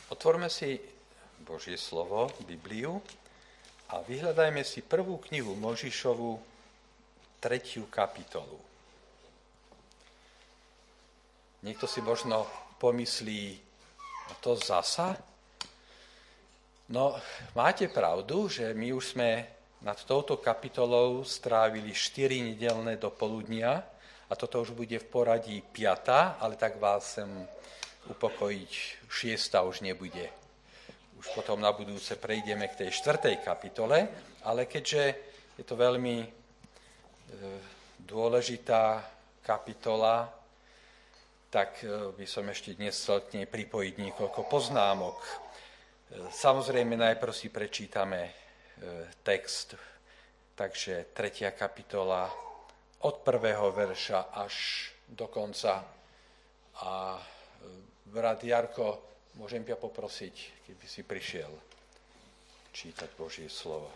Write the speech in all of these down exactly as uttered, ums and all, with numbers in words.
Otvorme si Božie slovo, Bibliu, a vyhľadajme si prvú knihu Mojžišovu, tretiu kapitolu. Niekto si možno pomyslí, to zasa? No, máte pravdu, že my už sme nad touto kapitolou strávili štyri nedeľné dopoludnia a toto už bude v poradí piata, ale tak vás chcem upokojiť, šiesta už nebude. Už potom na budúce prejdeme k tej štvrtej kapitole, ale keďže je to veľmi e, dôležitá kapitola, tak e, by som ešte dnes chcel k nej pripojiť niekoľko poznámok. E, samozrejme, najprv si prečítame e, text, takže tretia kapitola od prvého verša až do konca. A brat Jarko, môžem ťa poprosiť, keby si prišiel čítať Božie slovo.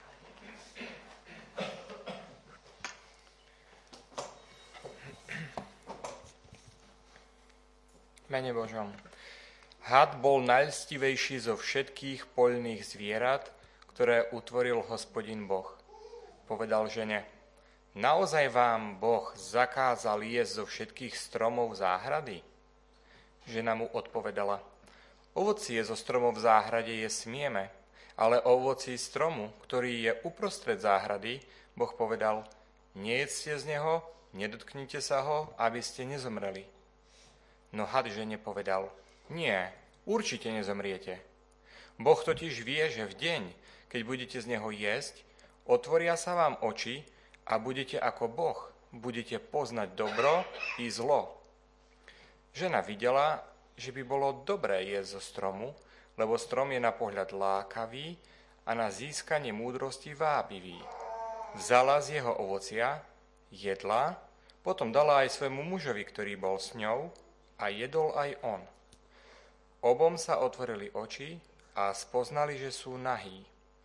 Mene Božom. Had bol najlstivejší zo všetkých poľných zvierat, ktoré utvoril Hospodin Boh. Povedal žene: Naozaj vám Boh zakázal jesť zo všetkých stromov záhrady? Žena mu odpovedala: Ovocie zo stromov v záhrade je smieme, ale o ovocí stromu, ktorý je uprostred záhrady, Boh povedal: Nejedzte z neho, nedotknite sa ho, aby ste nezomreli. No had žene povedal: Nie, určite nezomriete. Boh totiž vie, že v deň, keď budete z neho jesť, otvoria sa vám oči a budete ako Boh, budete poznať dobro i zlo. Žena videla, že by bolo dobré jesť zo stromu, lebo strom je na pohľad lákavý a na získanie múdrosti vábivý. Vzala z jeho ovocia, jedla, potom dala aj svojmu mužovi, ktorý bol s ňou, a jedol aj on. Obom sa otvorili oči a spoznali, že sú nahí.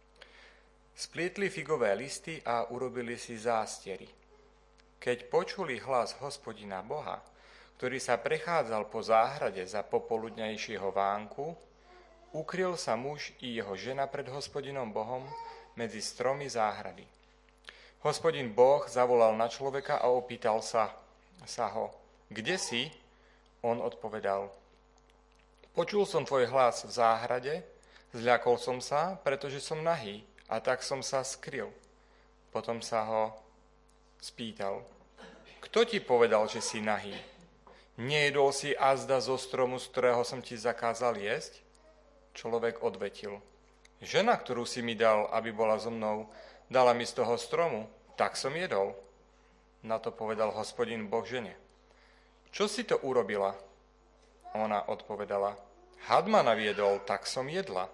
Splietli figové listy a urobili si zástiery. Keď počuli hlas Hospodina Boha, ktorý sa prechádzal po záhrade za popoludňajšieho vánku, ukryl sa muž i jeho žena pred Hospodinom Bohom medzi stromy záhrady. Hospodin Boh zavolal na človeka a opýtal sa, sa ho: Kde si? On odpovedal: Počul som tvoj hlas v záhrade, zľakol som sa, pretože som nahý, a tak som sa skryl. Potom sa ho spýtal: Kto ti povedal, že si nahý? Nejedol si azda zo stromu, z ktorého som ti zakázal jesť? Človek odvetil: Žena, ktorú si mi dal, aby bola so mnou, dala mi z toho stromu, tak som jedol. Na to povedal Hospodin Boh žene: Čo si to urobila? Ona odpovedala: Had ma naviedol, tak som jedla.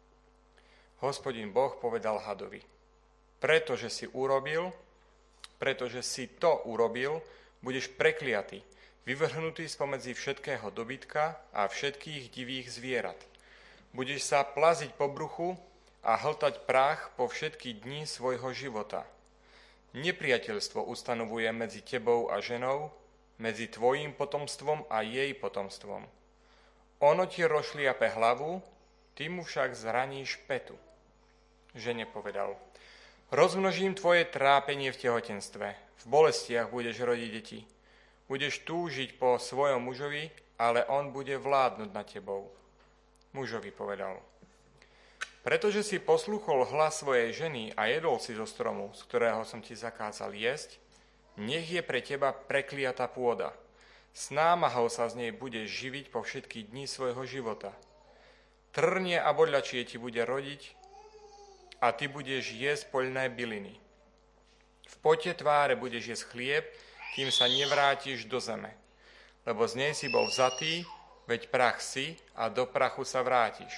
Hospodin Boh povedal hadovi: Pretože si urobil, pretože si to urobil, budeš prekliatý, vyvrhnutý spomedzi všetkého dobytka a všetkých divých zvierat. Budeš sa plaziť po bruchu a hltať prach po všetky dni svojho života. Nepriateľstvo ustanovuje medzi tebou a ženou, medzi tvojím potomstvom a jej potomstvom. Ono ti rošliape hlavu, ty mu však zraníš petu. Žene povedal: Rozmnožím tvoje trápenie v tehotenstve, v bolestiach budeš rodiť deti. Budeš túžiť po svojom mužovi, ale on bude vládnuť nad tebou. Mužovi povedal: Pretože si poslúchol hlas svojej ženy a jedol si zo stromu, z ktorého som ti zakázal jesť, nech je pre teba prekliatá pôda. S námahou sa z nej budeš živiť po všetky dni svojho života. Trnie a bodľačie ti bude rodiť a ty budeš jesť poľné byliny. V pote tváre budeš jesť chlieb, kým sa nevrátiš do zeme. Lebo z nej si bol vzatý, veď prach si a do prachu sa vrátiš.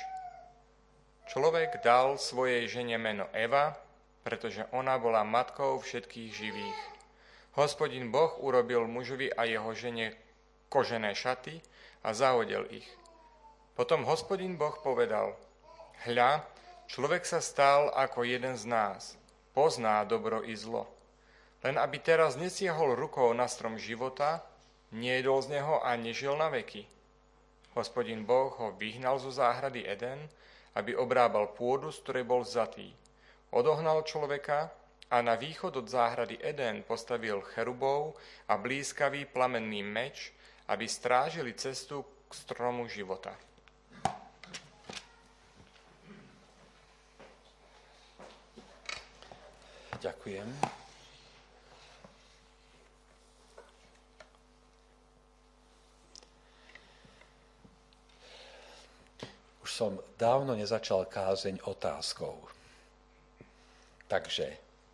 Človek dal svojej žene meno Eva, pretože ona bola matkou všetkých živých. Hospodin Boh urobil mužovi a jeho žene kožené šaty a zahodil ich. Potom Hospodin Boh povedal: Hľa, človek sa stal ako jeden z nás, pozná dobro i zlo. Len aby teraz nesiahol rukou na strom života, nejedol z neho a nežil na veky. Hospodin Boh ho vyhnal zo záhrady Eden, aby obrábal pôdu, z ktorej bol vzatý. Odohnal človeka a na východ od záhrady Eden postavil cherubov a blízkavý plamenný meč, aby strážili cestu k stromu života. Ďakujem. Už som dávno nezačal kázeň otázkou. Takže,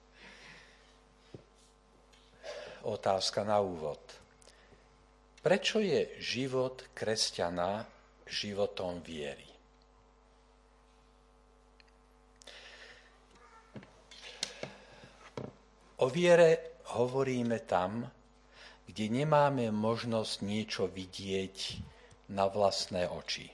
otázka na úvod. Prečo je život kresťana životom viery? O viere hovoríme tam, kde nemáme možnosť niečo vidieť na vlastné oči.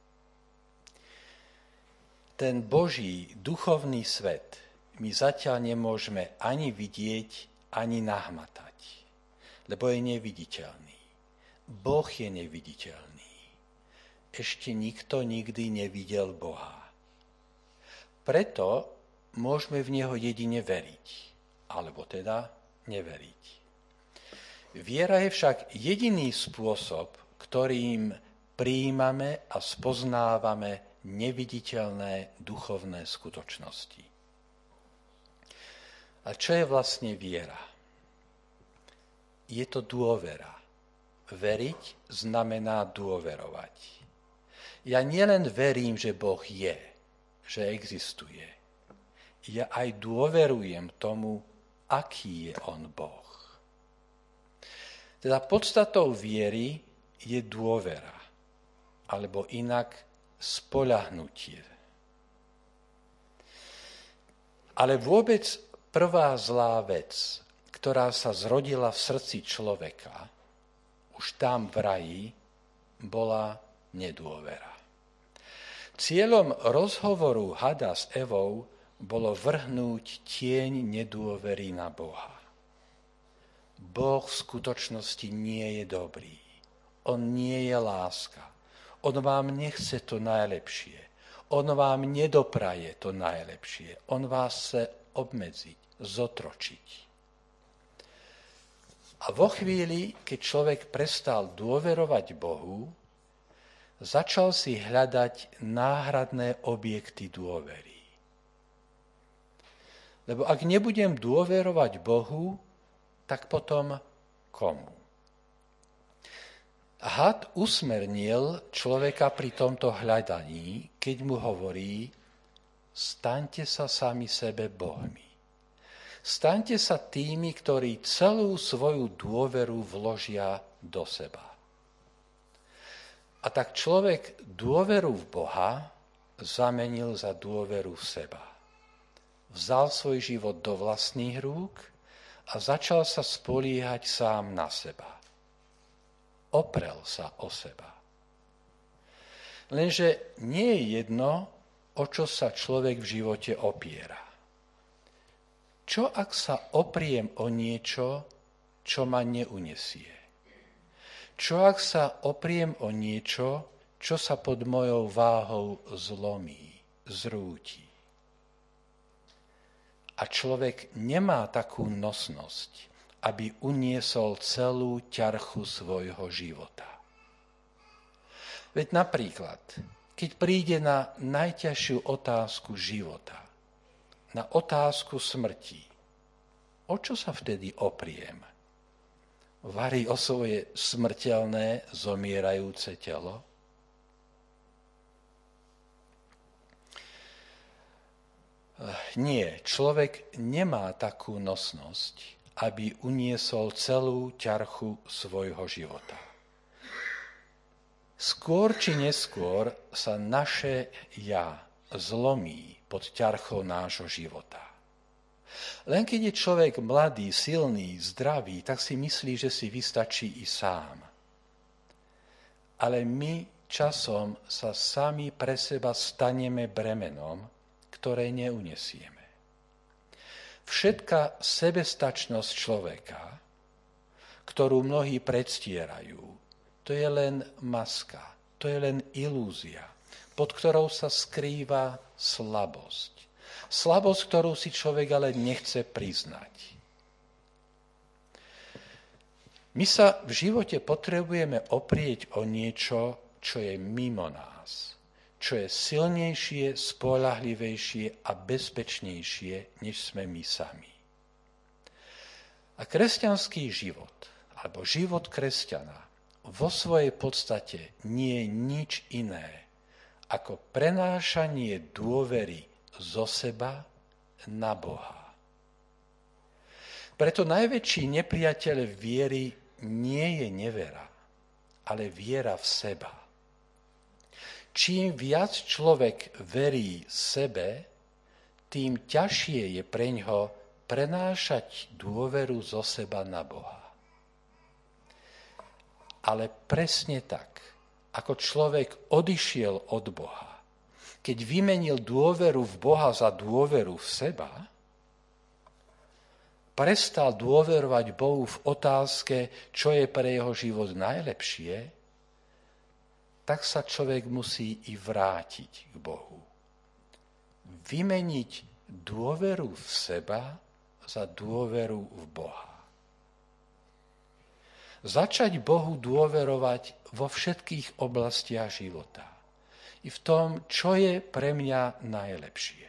Ten Boží duchovný svet my zatiaľ nemôžeme ani vidieť, ani nahmatať, lebo je neviditeľný. Boh je neviditeľný. Ešte nikto nikdy nevidel Boha. Preto môžeme v Neho jedine veriť, alebo teda neveriť. Viera je však jediný spôsob, ktorým prijímame a spoznávame neviditeľné duchovné skutočnosti. A čo je vlastne viera? Je to dôvera. Veriť znamená dôverovať. Ja nielen verím, že Boh je, že existuje. Ja aj dôverujem tomu, aký je on Boh. Teda podstatou viery je dôvera, alebo inak spoľahnutie. Ale vôbec prvá zlá vec, ktorá sa zrodila v srdci človeka, už tam v raji, bola nedôvera. Cieľom rozhovoru hada s Evou bolo vrhnúť tieň nedôvery na Boha. Boh v skutočnosti nie je dobrý. On nie je láska. On vám nechce to najlepšie. On vám nedopraje to najlepšie. On vás chce obmedziť, zotročiť. A vo chvíli, keď človek prestal dôverovať Bohu, začal si hľadať náhradné objekty dôvery. Lebo ak nebudem dôverovať Bohu, tak potom komu? Had usmernil človeka pri tomto hľadaní, keď mu hovorí: staňte sa sami sebe bohmi. Staňte sa tými, ktorí celú svoju dôveru vložia do seba. A tak človek dôveru v Boha zamenil za dôveru v seba. Vzal svoj život do vlastných rúk a začal sa spoliehať sám na seba. Oprel sa o seba. Lenže nie je jedno, o čo sa človek v živote opiera. Čo ak sa opriem o niečo, čo ma neunesie? Čo ak sa opriem o niečo, čo sa pod mojou váhou zlomí, zrúti? A človek nemá takú nosnosť, aby uniesol celú ťarchu svojho života. Veď napríklad, keď príde na najťažšiu otázku života, na otázku smrti, o čo sa vtedy opriem? Varí o svoje smrteľné, zomierajúce telo? Nie, človek nemá takú nosnosť, aby uniesol celú ťarchu svojho života. Skôr či neskôr sa naše ja zlomí pod ťarchou nášho života. Len keď je človek mladý, silný, zdravý, tak si myslí, že si vystačí i sám. Ale my časom sa sami pre seba staneme bremenom, ktoré neunesieme. Všetká sebestačnosť človeka, ktorú mnohí predstierajú, to je len maska, to je len ilúzia, pod ktorou sa skrýva slabosť. Slabosť, ktorú si človek ale nechce priznať. My sa v živote potrebujeme oprieť o niečo, čo je mimo nás, čo je silnejšie, spoľahlivejšie a bezpečnejšie, než sme my sami. A kresťanský život, alebo život kresťana, vo svojej podstate nie je nič iné, ako prenášanie dôvery zo seba na Boha. Preto najväčší nepriateľ viery nie je nevera, ale viera v seba. Čím viac človek verí sebe, tým ťažšie je preňho prenášať dôveru zo seba na Boha. Ale presne tak, ako človek odišiel od Boha, keď vymenil dôveru v Boha za dôveru v seba, prestal dôverovať Bohu v otázke, čo je pre jeho život najlepšie, tak sa človek musí i vrátiť k Bohu. Vymeniť dôveru v seba za dôveru v Boha. Začať Bohu dôverovať vo všetkých oblastiach života. I v tom, čo je pre mňa najlepšie.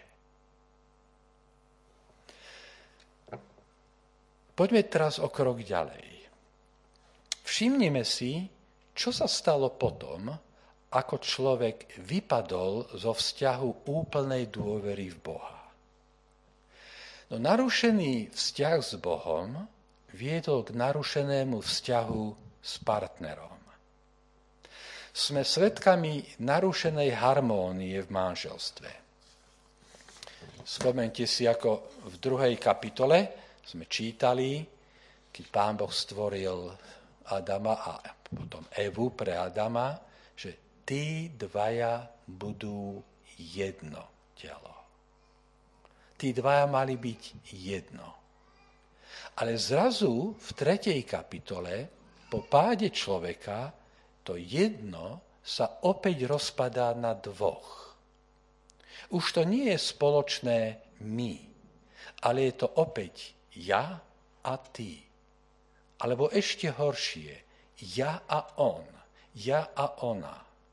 Poďme teraz o krok ďalej. Všimnime si, čo sa stalo potom, ako človek vypadol zo vzťahu úplnej dôvery v Boha. No narušený vzťah s Bohom viedol k narušenému vzťahu s partnerom. Sme svedkami narušenej harmónie v manželstve. Spomente si, ako v druhej kapitole sme čítali, keď Pán Boh stvoril Adama a potom Evu pre Adama, že tí dvaja budú jedno telo. Tí dvaja mali byť jedno. Ale zrazu v tretej kapitole, po páde človeka, to jedno sa opäť rozpadá na dvoch. Už to nie je spoločné my, ale je to opäť ja a ty. Alebo ešte horšie, ja a on, ja a ona.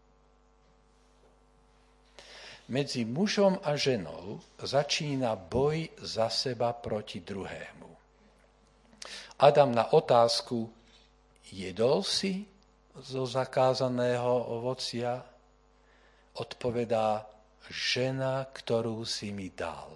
Medzi mužom a ženou začína boj za seba proti druhému. Adam na otázku, jedol si zo zakázaného ovocia, odpovedá, žena, ktorú si mi dal.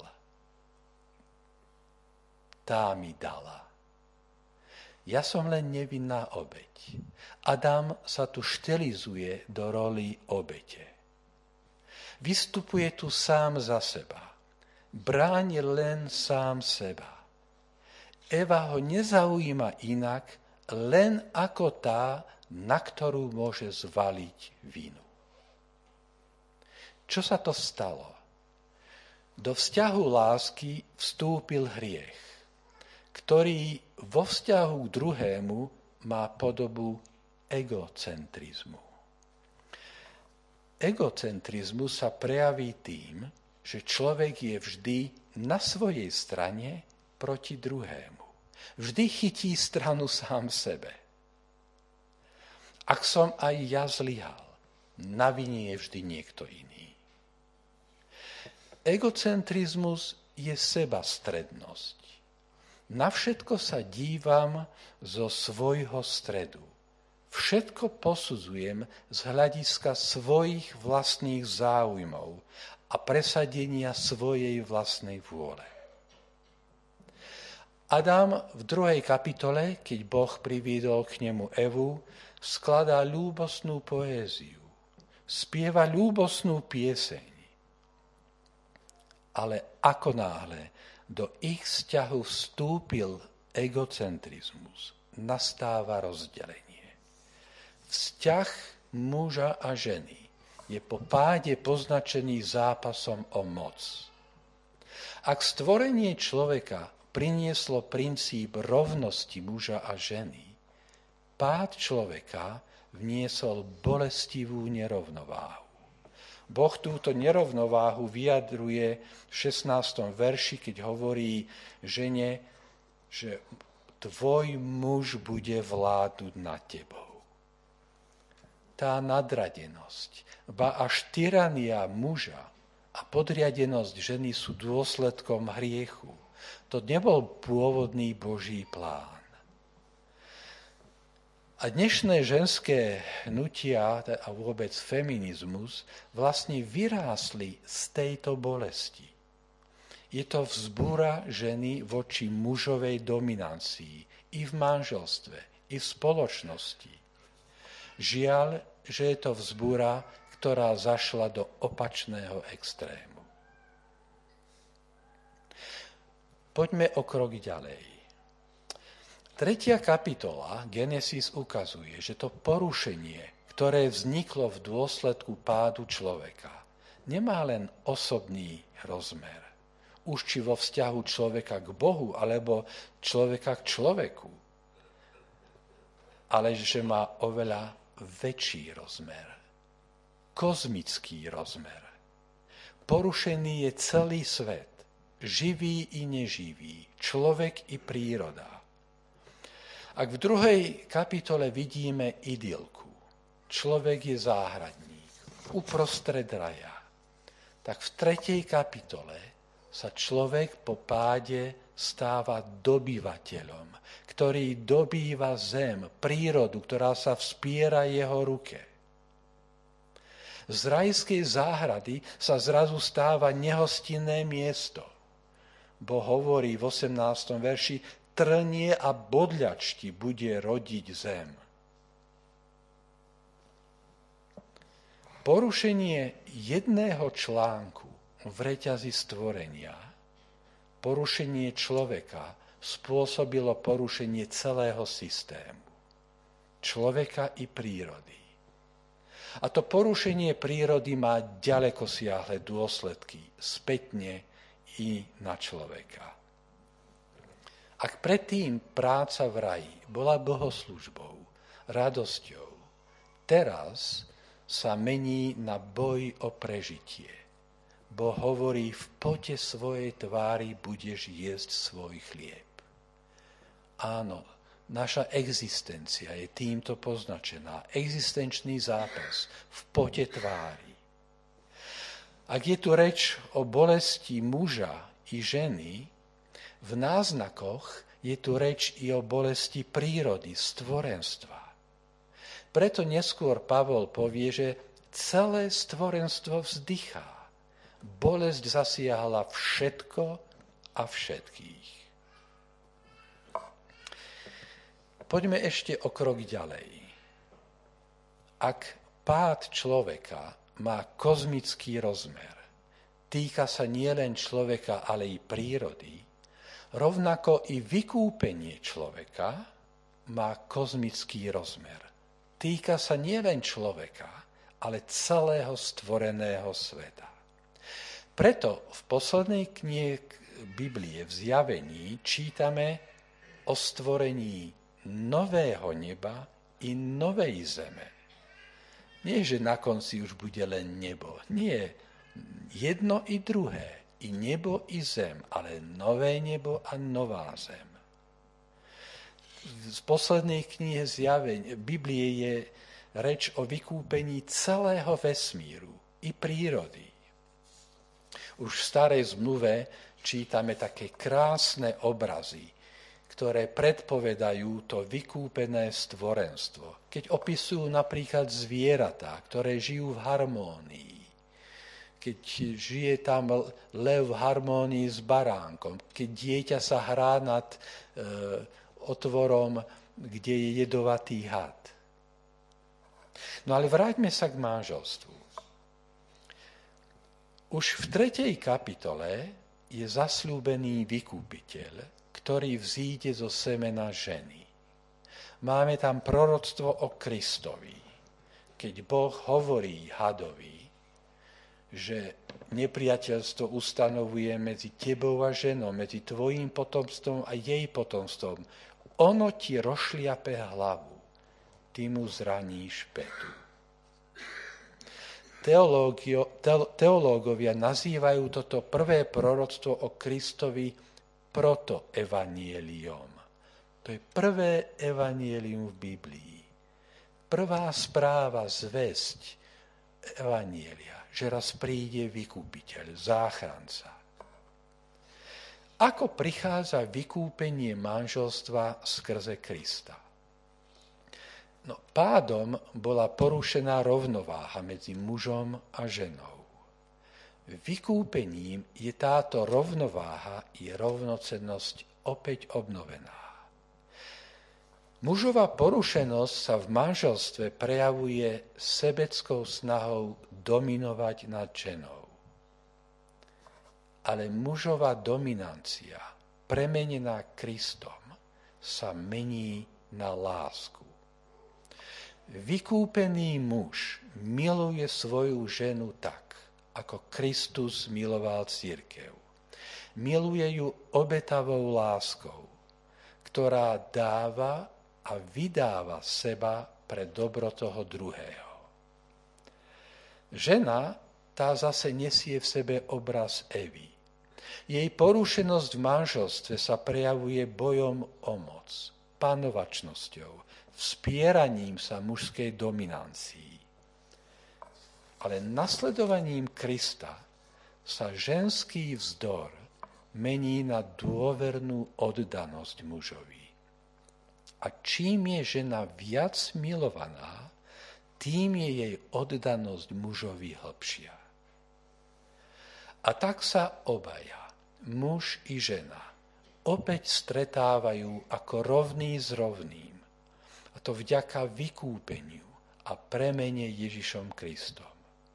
Tá mi dala. Ja som len nevinná obeť. Adam sa tu štilizuje do roli obete. Vystupuje tu sám za seba. Bráni len sám seba. Eva ho nezaujíma inak, len ako tá, na ktorú môže zvaliť vinu. Čo sa to stalo? Do vzťahu lásky vstúpil hriech, ktorý vo vzťahu k druhému má podobu egocentrizmu. Egocentrizmus sa prejaví tým, že človek je vždy na svojej strane proti druhému. Vždy chytí stranu sám sebe. Ak som aj ja zlyhal, na vine je vždy niekto iný. Egocentrizmus je sebastrednosť. Na všetko sa dívam zo svojho stredu. Všetko posudzujem z hľadiska svojich vlastných záujmov a presadenia svojej vlastnej vôle. Adam v druhej kapitole, keď Boh priviedol k nemu Evu, skladá ľúbosnú poéziu, spieva ľúbosnú pieseň. Ale ako náhle do ich vzťahu vstúpil egocentrizmus, nastáva rozdelenie. Vzťah muža a ženy je po páde poznačený zápasom o moc. Ak stvorenie človeka prinieslo princíp rovnosti muža a ženy, pád človeka vniesol bolestivú nerovnováhu. Boh túto nerovnováhu vyjadruje v šestnástom verši, keď hovorí žene, že tvoj muž bude vládnuť nad tebou. Tá nadradenosť, ba až tyrania muža a podriadenosť ženy sú dôsledkom hriechu. To nebol pôvodný Boží plán. A dnešné ženské hnutia a vôbec feminizmus vlastne vyrástli z tejto bolesti. Je to vzbúra ženy voči mužovej dominancii i v manželstve, i v spoločnosti. Žiaľ, že je to vzbúra, ktorá zašla do opačného extrému. Poďme o krok ďalej. Tretia kapitola Genesis ukazuje, že to porušenie, ktoré vzniklo v dôsledku pádu človeka, nemá len osobný rozmer. Už či vo vzťahu človeka k Bohu, alebo človeka k človeku. Ale že má oveľa väčší rozmer. Kozmický rozmer. Porušený je celý svet. Živý i neživý. Človek i príroda. Ak v druhej kapitole vidíme idylku, človek je záhradník, uprostred raja, tak v tretej kapitole sa človek po páde stáva dobyvateľom, ktorý dobýva zem, prírodu, ktorá sa vspiera jeho ruke. Z rajskej záhrady sa zrazu stáva nehostinné miesto. Boh hovorí v osemnástom verši, trnie a bodľačti bude rodiť zem. Porušenie jedného článku v reťazi stvorenia, porušenie človeka spôsobilo porušenie celého systému, človeka i prírody. A to porušenie prírody má ďalekosiahle dôsledky spätne i na človeka. Ak predtým práca v raji bola bohoslužbou, radosťou, teraz sa mení na boj o prežitie. Boh hovorí, v pote svojej tvári budeš jesť svoj chlieb. Áno, naša existencia je týmto poznačená. Existenčný zápas v pote tvári. Ak je tu reč o bolesti muža i ženy, v náznakoch je tu reč i o bolesti prírody, stvorenstva. Preto neskôr Pavol povie, že celé stvorenstvo vzdychá. Bolesť zasiahla všetko a všetkých. Poďme ešte o krok ďalej. Ak pád človeka má kozmický rozmer, týka sa nielen človeka, ale i prírody, rovnako i vykúpenie človeka má kozmický rozmer. Týka sa nielen človeka, ale celého stvoreného sveta. Preto v poslednej knihe Biblie v Zjavení čítame o stvorení nového neba i novej zeme. Nie, že na konci už bude len nebo. Nie, jedno i druhé. I nebo, i zem, ale nové nebo a nová zem. Z poslednej knihy Zjavenia Biblie je reč o vykúpení celého vesmíru i prírody. Už v starej zmluve čítame také krásne obrazy, ktoré predpovedajú to vykúpené stvorenstvo. Keď opisujú napríklad zvieratá, ktoré žijú v harmónii, keď žije tam lev v harmónii s baránkom, keď dieťa sa hrá nad e, otvorom, kde je jedovatý had. No ale vráťme sa k manželstvu. Už v tretej kapitole je zasľúbený vykúpiteľ, ktorý vzíde zo semena ženy. Máme tam proroctvo o Kristovi, keď Boh hovorí hadovi, že nepriateľstvo ustanovuje medzi tebou a ženou, medzi tvojím potomstvom a jej potomstvom. Ono ti rozšliape hlavu, ty mu zraníš petu. Teológio, teológovia nazývajú toto prvé proroctvo o Kristovi protoevanieliom. To je prvé evanielium v Biblii. Prvá správa, zvesť evanielia, že raz príde vykúpiteľ, záchranca. Ako prichádza vykúpenie manželstva skrze Krista? No, pádom bola porušená rovnováha medzi mužom a ženou. Vykúpením je táto rovnováha i rovnocennosť opäť obnovená. Mužova porušenosť sa v manželstve prejavuje sebeckou snahou dominovať nad ženou. Ale mužova dominancia, premenená Kristom, sa mení na lásku. Vykúpený muž miluje svoju ženu tak, ako Kristus miloval cirkev. Miluje ju obetavou láskou, ktorá dáva a vydáva seba pre dobro toho druhého. Žena, tá zase nesie v sebe obraz Evy. Jej porušenosť v manželstve sa prejavuje bojom o moc, panovačnosťou, vspieraním sa mužskej dominancii. Ale nasledovaním Krista sa ženský vzdor mení na dôvernú oddanosť mužovi. A čím je žena viac milovaná, tým je jej oddanosť mužovi hlbšia. A tak sa obaja, muž i žena, opäť stretávajú ako rovný s rovným. A to vďaka vykúpeniu a premene Ježišom Kristom.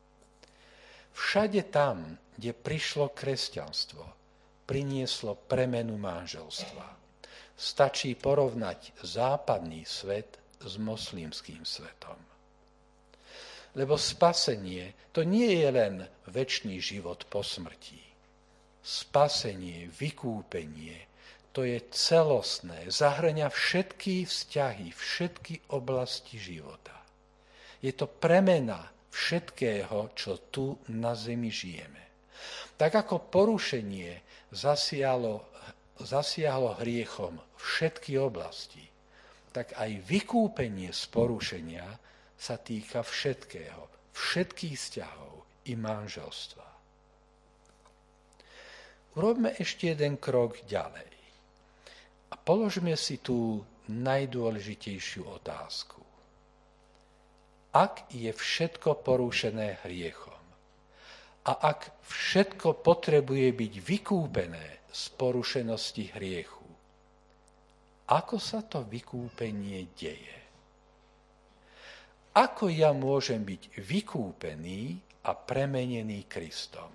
Všade tam, kde prišlo kresťanstvo, prinieslo premenu manželstva. Stačí porovnať západný svet s moslimským svetom. Lebo spasenie to nie je len večný život po smrti. Spasenie, vykúpenie, to je celostné, zahŕňa všetky vzťahy, všetky oblasti života. Je to premena všetkého, čo tu na zemi žijeme. Tak ako porušenie zasiahlo, zasiahlo hriechom všetky oblasti, tak aj vykúpenie z porušenia sa týka všetkého, všetkých vzťahov i manželstva. Urobme ešte jeden krok ďalej. A položme si tú najdôležitejšiu otázku. Ak je všetko porušené hriechom a ak všetko potrebuje byť vykúpené z porušenosti hriechu, ako sa to vykúpenie deje? Ako ja môžem byť vykúpený a premenený Kristom?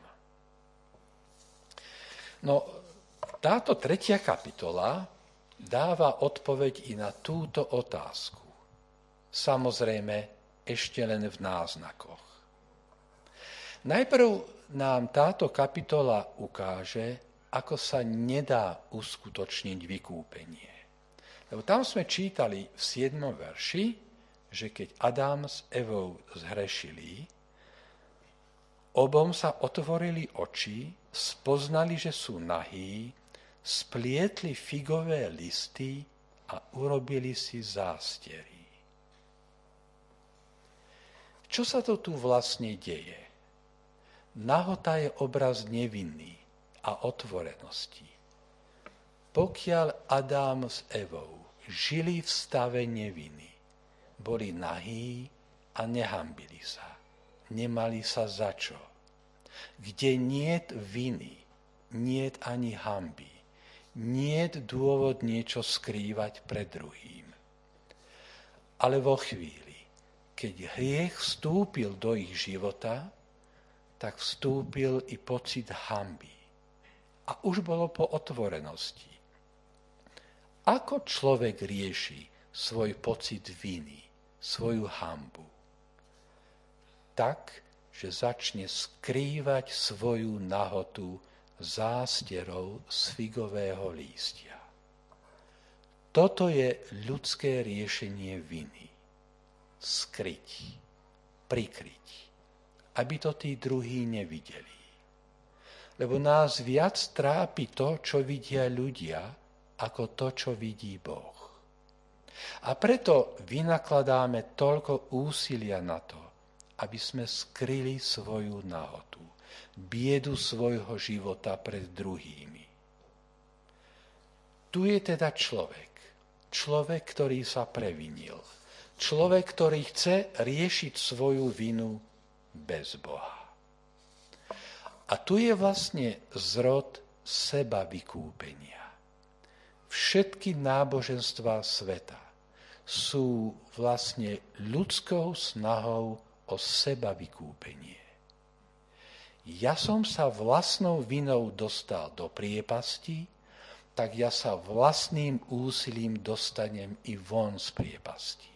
No, táto tretia kapitola dáva odpoveď i na túto otázku. Samozrejme, ešte len v náznakoch. Najprv nám táto kapitola ukáže, ako sa nedá uskutočniť vykúpenie. Lebo tam sme čítali v siedmom verši, že keď Adam s Evou zhrešili, obom sa otvorili oči, spoznali, že sú nahí, splietli figové listy a urobili si zástery. Čo sa to tu vlastne deje? Nahota je obraz nevinný a otvorenosti. Pokiaľ Adam s Evou žili v stave neviny, boli nahí a nehambili sa. Nemali sa za čo. Kde niet viny, niet ani hanby, niet dôvod niečo skrývať pred druhým. Ale vo chvíli, keď hriech vstúpil do ich života, tak vstúpil i pocit hanby. A už bolo po otvorenosti. Ako človek rieši svoj pocit viny, svoju hanbu? Tak, že začne skrývať svoju nahotu zásterou z figového lístia. Toto je ľudské riešenie viny. skryť, prikryť, aby to tí druhí nevideli. Lebo nás viac trápi to, čo vidia ľudia, ako to, čo vidí Boh. A preto vynakladáme toľko úsilia na to, aby sme skryli svoju nahotu, biedu svojho života pred druhými. Tu je teda človek, človek, ktorý sa previnil, človek, ktorý chce riešiť svoju vinu bez Boha. A tu je vlastne zrod seba vykúpenia. Všetky náboženstvá sveta sú vlastne ľudskou snahou o seba vykúpenie. Ja som sa vlastnou vinou dostal do priepasti, tak ja sa vlastným úsilím dostanem i von z priepasti.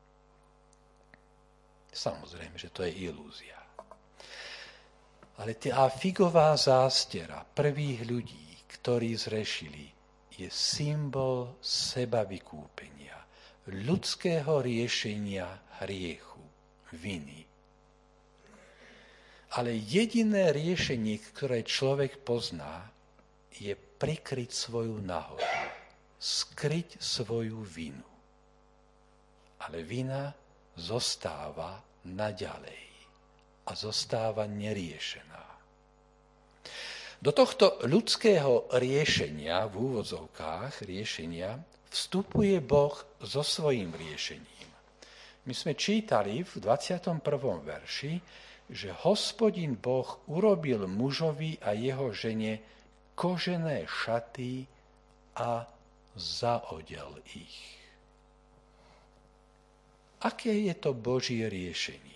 Samozrejme, že to je ilúzia. Ale tá figová zástera prvých ľudí, ktorí zrešili, je symbol seba vykúpenia, ľudského riešenia hriechu, viny. Ale jediné riešenie, ktoré človek pozná, je prikryť svoju nahotu, skryť svoju vinu. Ale vina zostáva naďalej a zostáva neriešená. Do tohto ľudského riešenia, v úvodzovkách riešenia, vstupuje Boh so svojím riešením. My sme čítali v dvadsiatom prvom verši, že Hospodin Boh urobil mužovi a jeho žene kožené šaty a zaodel ich. Aké je to Božie riešenie?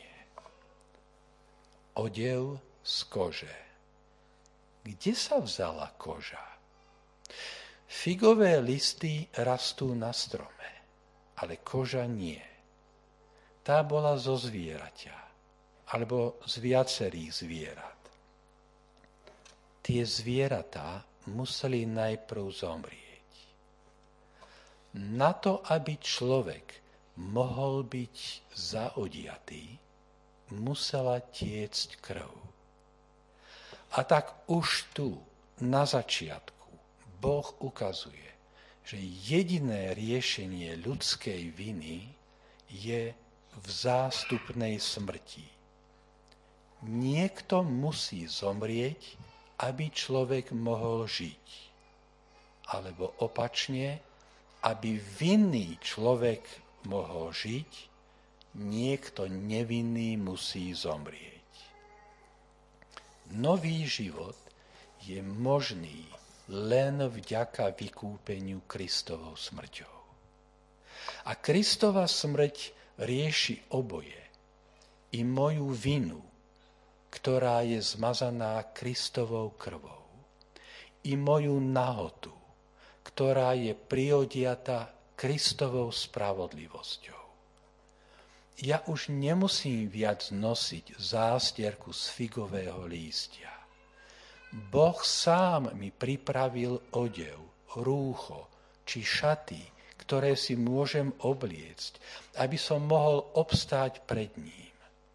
Odev z kože. Kde sa vzala koža? Figové listy rastú na strome, ale koža nie. Tá bola zo zvieraťa, alebo z viacerých zvierat. Tie zvieratá museli najprv zomrieť. Na to, aby človek mohol byť zaodiatý, musela tiecť krv. A tak už tu, na začiatku, Boh ukazuje, že jediné riešenie ľudskej viny je v zástupnej smrti. Niekto musí zomrieť, aby človek mohol žiť. Alebo opačne, aby vinný človek mohol žiť, niekto nevinný musí zomrieť. Nový život je možný len vďaka vykúpeniu Kristovou smrťou. A Kristova smrť rieši oboje. I moju vinu, ktorá je zmazaná Kristovou krvou, i moju nahotu, ktorá je priodiata Kristovou spravodlivosťou. Ja už nemusím viac nosiť zástierku z figového lístia. Boh sám mi pripravil odev, rúcho či šaty, ktoré si môžem obliecť, aby som mohol obstáť pred ním.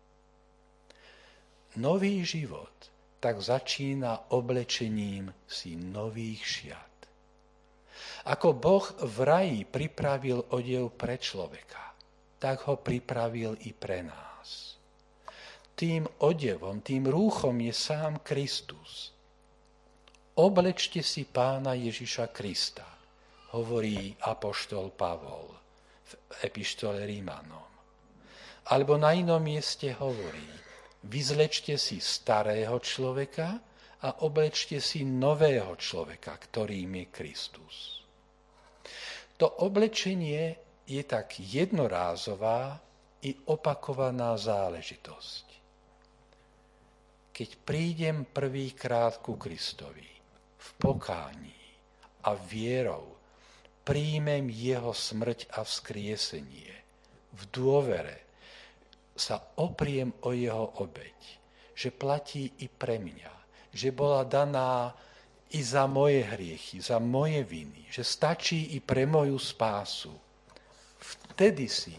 Nový život tak začína oblečením si nových šiat. Ako Boh v raji pripravil odev pre človeka, tak ho pripravil i pre nás. Tým odevom, tým rúchom je sám Kristus. Oblečte si Pána Ježiša Krista, hovorí apoštol Pavol v epištole Rímanom. Alebo na inom mieste hovorí, vyzlečte si starého človeka a oblečte si nového človeka, ktorým je Kristus. To oblečenie je tak jednorázová i opakovaná záležitosť. Keď prídem prvýkrát ku Kristovi v pokání a vierou príjmem jeho smrť a vzkriesenie, v dôvere sa opriem o jeho obeť, že platí i pre mňa, že bola daná i za moje hriechy, za moje viny, že stačí i pre moju spásu. Vtedy si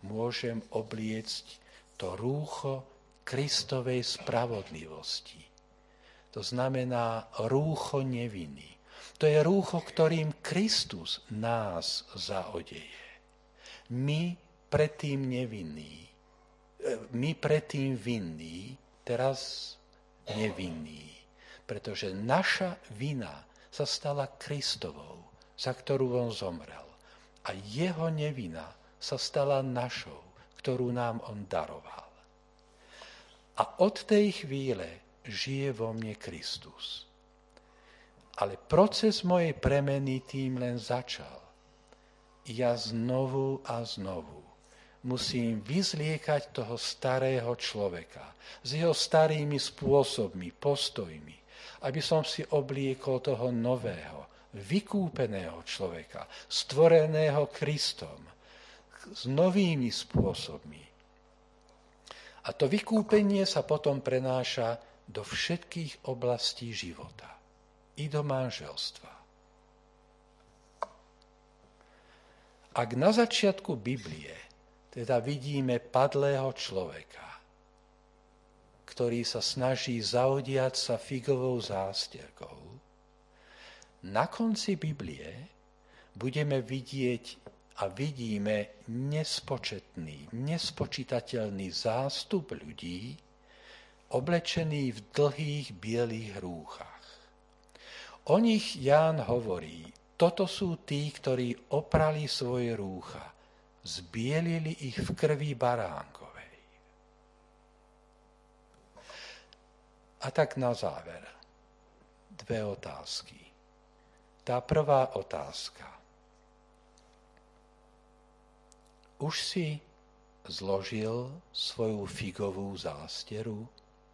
môžem obliecť to rúcho Kristovej spravodlivosti. To znamená rúcho neviny. To je rúcho, ktorým Kristus nás zaodeje. My predtým nevinní, my predtým vinní, teraz nevinní. Pretože naša vina sa stala Kristovou, za ktorú on zomrel. A jeho nevina sa stala našou, ktorú nám on daroval. A od tej chvíle žije vo mne Kristus. Ale proces mojej premeny tým len začal. Ja znovu a znovu musím vyzliekať toho starého človeka s jeho starými spôsobmi, postojmi, aby som si obliekol toho nového, vykúpeného človeka, stvoreného Kristom, s novými spôsobmi. A to vykúpenie sa potom prenáša do všetkých oblastí života. I do manželstva. Ak na začiatku Biblie teda vidíme padlého človeka, ktorý sa snaží zaodiať sa figovou zástierkou, na konci Biblie budeme vidieť a vidíme nespočetný, nespočítateľný zástup ľudí, oblečený v dlhých bielých rúchach. O nich Ján hovorí, toto sú tí, ktorí oprali svoje rúcha, zbielili ich v krvi baránkovej. A tak na záver dve otázky. Tá prvá otázka. Už si zložil svoju figovú zásteru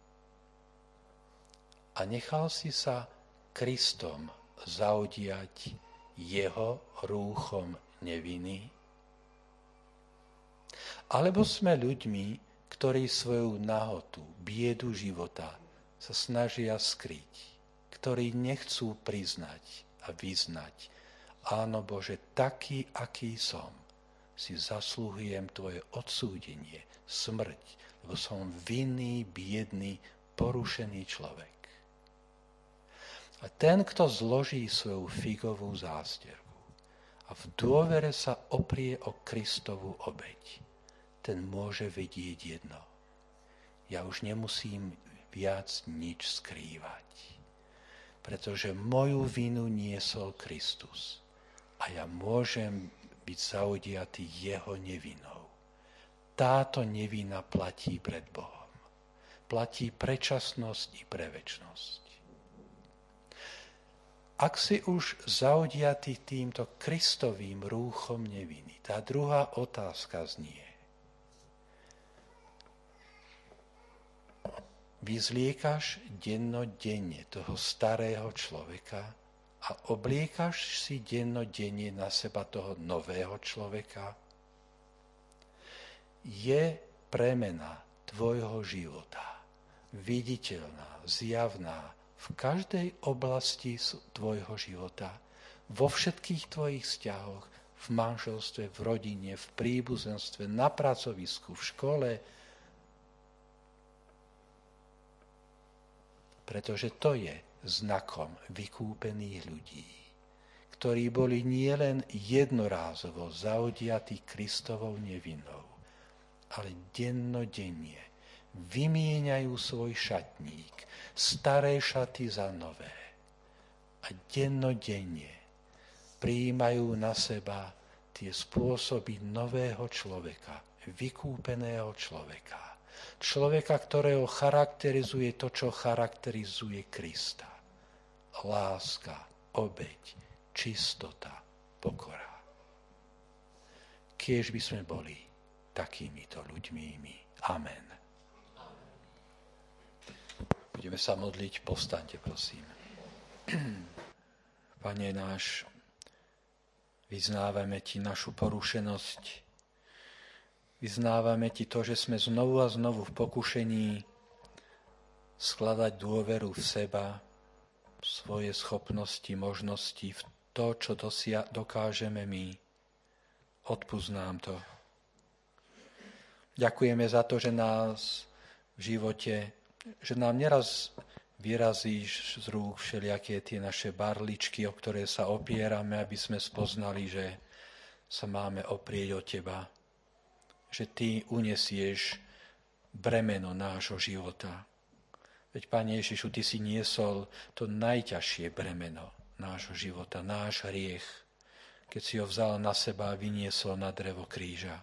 a nechal si sa Kristom zaodiať jeho rúchom neviny? Alebo sme ľuďmi, ktorí svoju nahotu, biedu života sa snažia skryť, ktorí nechcú priznať a vyznať, áno Bože, taký, aký som, si zaslúhujem tvoje odsúdenie, smrť, lebo som vinný, biedný, porušený človek. A ten, kto zloží svoju figovú zástierku a v dôvere sa oprie o Kristovu obeť, ten môže vedieť jedno. Ja už nemusím viac nič skrývať, pretože moju vinu niesol Kristus a ja môžem byť zaodiatý jeho nevinou. Táto nevina platí pred Bohom. Platí pre časnosť i pre večnosť. Ak si už zaodiatý týmto Kristovým rúchom neviny, tá druhá otázka znie. Vyzliekaš dennodenne toho starého človeka a obliekaš si dennodenne na seba toho nového človeka? Je premena tvojho života viditeľná, zjavná, v každej oblasti tvojho života, vo všetkých tvojich vzťahoch, v manželstve, v rodine, v príbuzenstve, na pracovisku, v škole. Pretože to je znakom vykúpených ľudí, ktorí boli nielen jednorázovo zaodiatí Kristovou nevinou, ale dennodenne vymieňajú svoj šatník, staré šaty za nové a dennodenne prijímajú na seba tie spôsoby nového človeka, vykúpeného človeka. Človeka, ktorého charakterizuje to, čo charakterizuje Krista. Láska, obeť, čistota, pokora. Kiež by sme boli takýmito ľuďmi my. Amen. Budeme sa modliť, povstaňte, prosím. Pane náš, vyznávame Ti našu porušenosť, vyznávame Ti to, že sme znovu a znovu v pokušení skladať dôveru v seba, v svoje schopnosti, možnosti, v to, čo dosia- dokážeme my. Odpusť nám to. Ďakujeme za to, že nás v živote, že nám neraz vyrazíš z rúk všelijaké tie naše barličky, o ktoré sa opierame, aby sme spoznali, že sa máme oprieť o teba. Že ty unesieš bremeno nášho života. Veď, Pane Ježišu, ty si niesol to najťažšie bremeno nášho života, náš hriech, keď si ho vzal na seba a vyniesol na drevo kríža.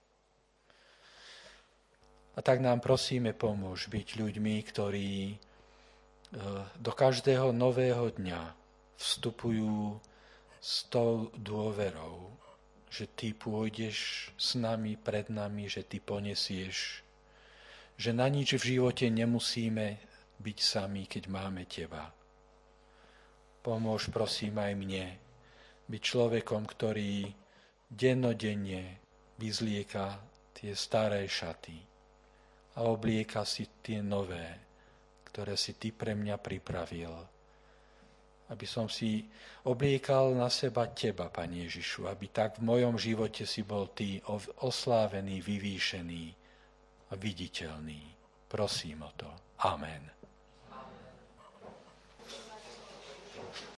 A tak nám prosíme, pomôž byť ľuďmi, ktorí do každého nového dňa vstupujú s tou dôverou, že ty pôjdeš s nami, pred nami, že ty ponesieš, že na nič v živote nemusíme byť sami, keď máme teba. Pomôž, prosím, aj mne byť človekom, ktorý dennodenne vyzlieka tie staré šaty a oblieka si tie nové, ktoré si ty pre mňa pripravil. Aby som si obliekal na seba teba, Pane Ježišu, aby tak v mojom živote si bol ty oslávený, vyvýšený a viditeľný. Prosím o to. Amen.